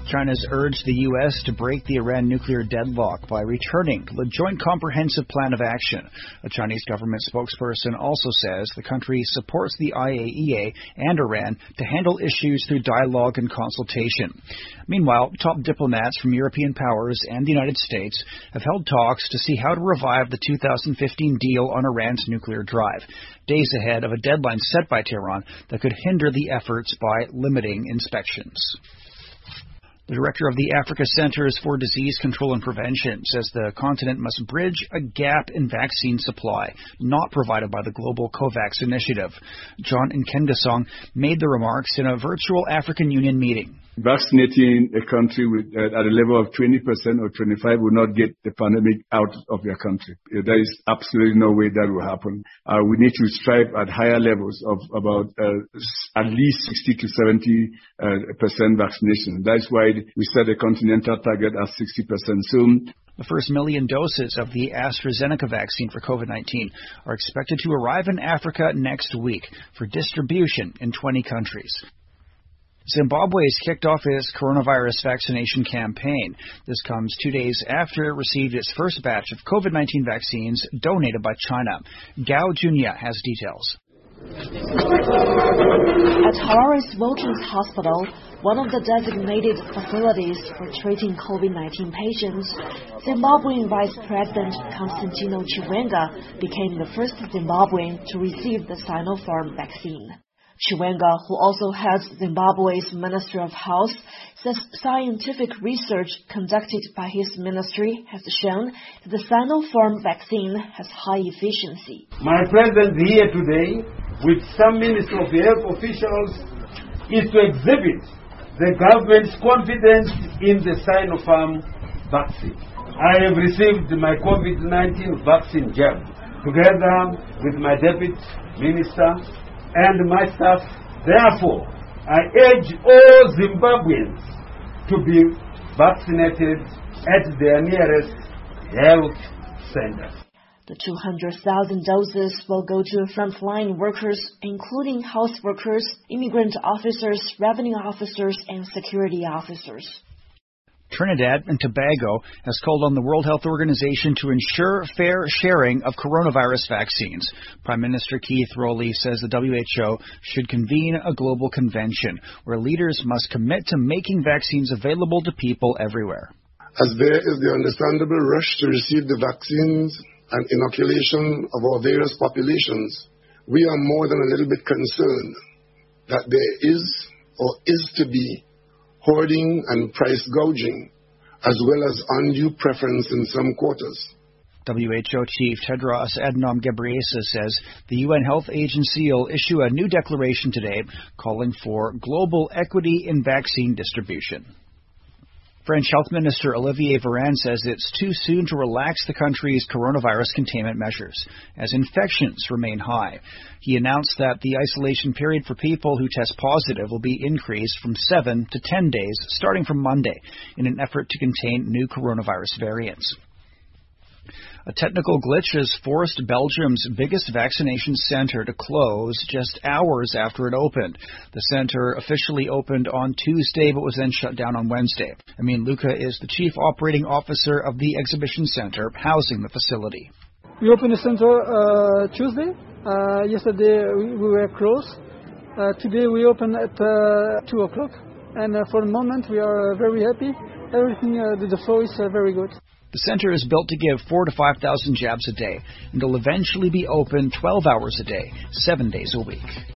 China's urged the U.S. to break the Iran nuclear deadlock by returning to the Joint Comprehensive Plan of Action. A Chinese government spokesperson also says the country supports the IAEA and Iran to handle issues through dialogue and consultation. Meanwhile, top diplomats from European powers and the United States have held talks to see how to revive the 2015 deal on Iran's nuclear drive, days ahead of a deadline set by Tehran that could hinder the efforts by limiting inspections. The director of the Africa Centers for Disease Control and Prevention says the continent must bridge a gap in vaccine supply not provided by the global COVAX initiative. John Nkengasong made the remarks in a virtual African Union meeting. Vaccinating a country at a level of 20% or 25% will not get the pandemic out of your country. There is absolutely no way that will happen. We need to strive at higher levels of about at least 60 to 70% vaccination. That's why we set a continental target at 60% soon. The first 1 million doses of the AstraZeneca vaccine for COVID-19 are expected to arrive in Africa next week for distribution in 20 countries. Zimbabwe has kicked off its coronavirus vaccination campaign. This comes 2 days after it received its first batch of COVID-19 vaccines donated by China. Gao Junia has details. At Harare's Children's Hospital, one of the designated facilities for treating COVID-19 patients, Zimbabwean Vice President Constantino Chiwenga became the first Zimbabwean to receive the Sinopharm vaccine. Chiwenga, who also heads Zimbabwe's Ministry of Health, says scientific research conducted by his ministry has shown that the Sinopharm vaccine has high efficiency. My presence here today with some Ministry of Health officials is to exhibit the government's confidence in the Sinopharm vaccine. I have received my COVID-19 vaccine jab together with my deputy minister and my staff. Therefore, I urge all Zimbabweans to be vaccinated at their nearest health center. The 200,000 doses will go to frontline workers, including health workers, immigrant officers, revenue officers, and security officers. Trinidad and Tobago has called on the World Health Organization to ensure fair sharing of coronavirus vaccines. Prime Minister Keith Rowley says the WHO should convene a global convention where leaders must commit to making vaccines available to people everywhere. As there is the understandable rush to receive the vaccines and inoculation of our various populations, we are more than a little bit concerned that there is or is to be hoarding and price gouging, as well as undue preference in some quarters. WHO Chief Tedros Adhanom Ghebreyesus says the UN Health Agency will issue a new declaration today calling for global equity in vaccine distribution. French Health Minister Olivier Véran says it's too soon to relax the country's coronavirus containment measures as infections remain high. He announced that the isolation period for people who test positive will be increased from 7 to 10 days starting from Monday in an effort to contain new coronavirus variants. A technical glitch has forced Belgium's biggest vaccination center to close just hours after it opened. The center officially opened on Tuesday but was then shut down on Wednesday. Amin Luca is the chief operating officer of the exhibition center housing the facility. We opened the center Tuesday. Yesterday we were closed. Today we open at 2 o'clock. And for the moment we are very happy. Everything, the flow is very good. The center is built to give 4,000 to 5,000 jabs a day and will eventually be open 12 hours a day, 7 days a week.